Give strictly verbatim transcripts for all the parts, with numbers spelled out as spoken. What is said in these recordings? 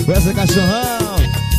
Essa cachorrão.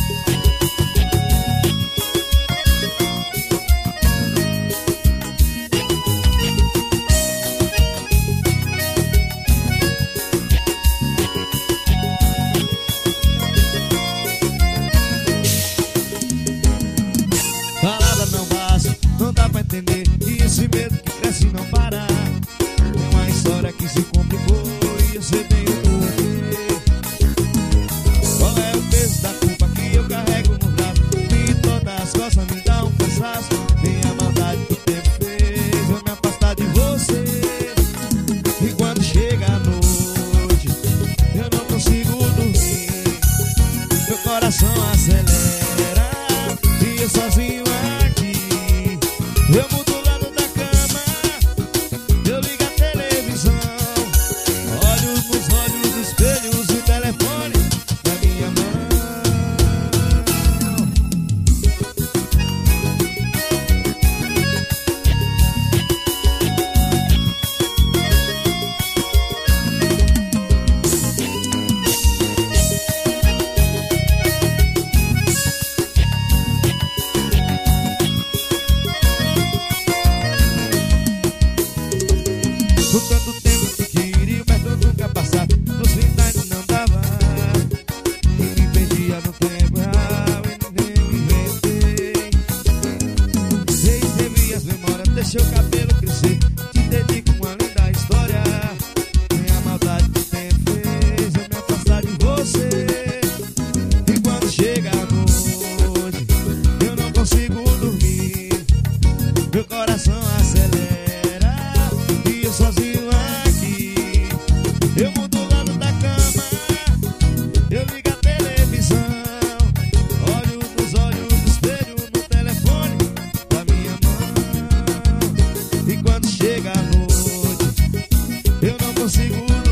Palavra não basta, não dá pra entender. E esse medo que cresce e não para. Tem uma história que se complicou e eu sei bem o porquê. Qual é o peso da culpa que eu carrego no braço? E todas as costas me dão um cansaço. Tem a maldade que o tempo fez eu me afastar de você. E quando chega a noite eu não consigo dormir. Meu coração acelera e eu sozinho aqui. Eu mudo o lado da cama, eu ligo a televisão, olho nos olhos dos espelhos e o telefone na minha mão. Com tanto tempo que queria, mas eu nunca passar. Nos finais não dava e me perdia no tempo real e nem me inventei. Reescrevi as memórias, deixei o cabelo crescer. Te dedico uma linda história. Nem a maldade que o tempo fez eu me afastar de você. E quando chega a noite eu não consigo dormir. Meu coração acelera e eu sozinho aqui. Eu mudo o lado da cama, eu ligo a televisão, olho nos olhos do espelho, no telefone da minha mão. E quando chega a noite eu não consigo